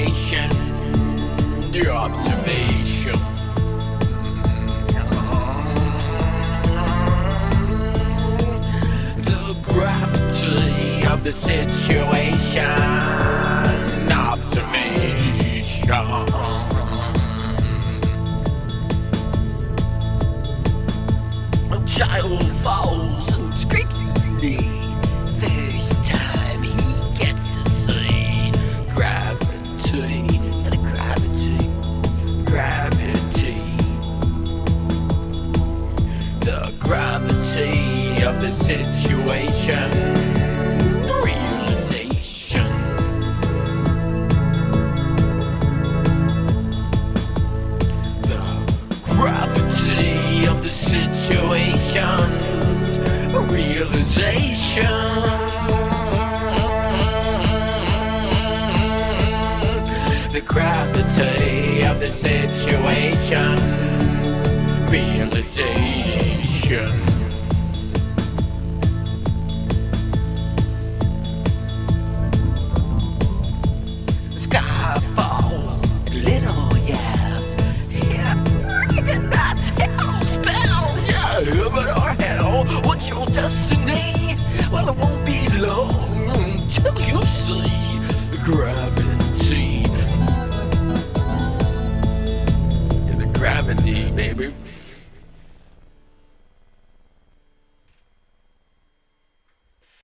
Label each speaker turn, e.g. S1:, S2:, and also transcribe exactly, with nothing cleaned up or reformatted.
S1: situation, the observation. The gravity of the situation, observation. A child falls and scrapes his knee. First time he gets to see gravity and gravity, gravity. The gravity of the situation, realization. The gravity of the situation, realization. The gravity of the situation, realization. The sky falls, little yes. Yeah, you cannot tell spells, yeah, but our hell, what's your destiny? Well, it won't be long till you see gravity. The gravity, baby.